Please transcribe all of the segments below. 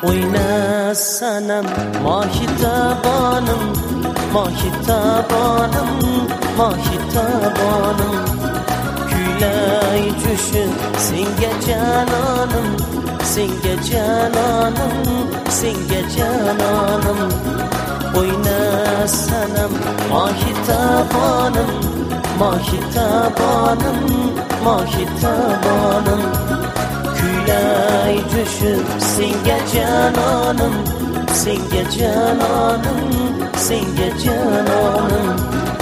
Oyna sanam mahitabanım, mahitabanım, mahitabanım. Küylay cüşü senga cananım, senga cananım, senga cananım. Oyna sanam mahitabanım, mahitabanım, mahitabanım. Küylay cüşü senga cananım, senga cananım, senga cananım.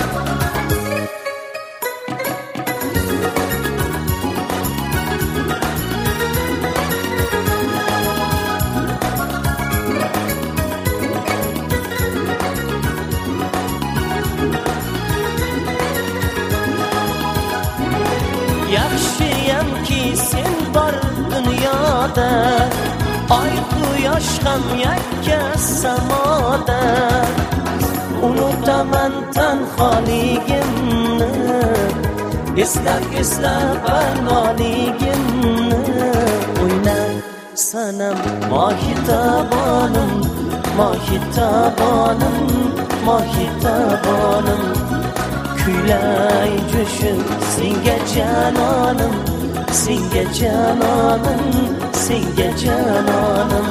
Yaxshiyamki sen bor dunyoda, ay quyosh ham yakka samoda. Unutaman tanholigimni, eslab barnoligimni. O'yna sanam mohitabonim, mohitabonim, mohitabonim. Küylay cüşü senga cananım, senga cananım, senga cananım.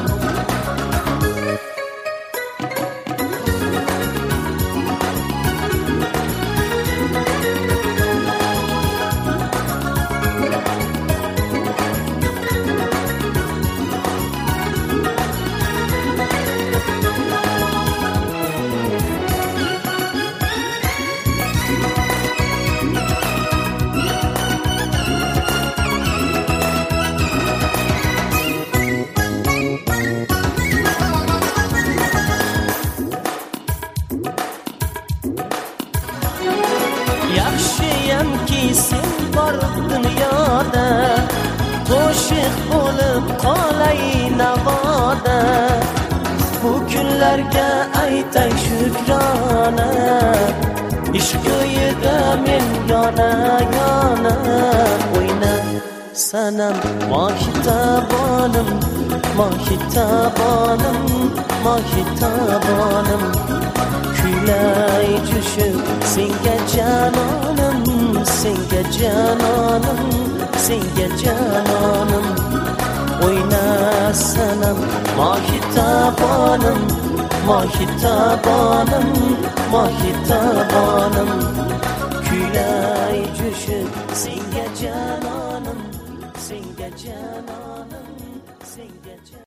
Yaxshiyamki sen bor dunyoda, qo'shiq bo'lib qolay navoda. Bu kunlarga aytay shukrona, ishq yo'yida men yona yona. O'yna sanam mohitabonim, mohitabonim, mohitabonim. Küylay cüşü senga cananım, senga cananım, senga cananım. Oyna sanam mohitabonim, mohitabonim, mohitabonim. Küylay cüşü senga cananım, senga cananım, senga cananım.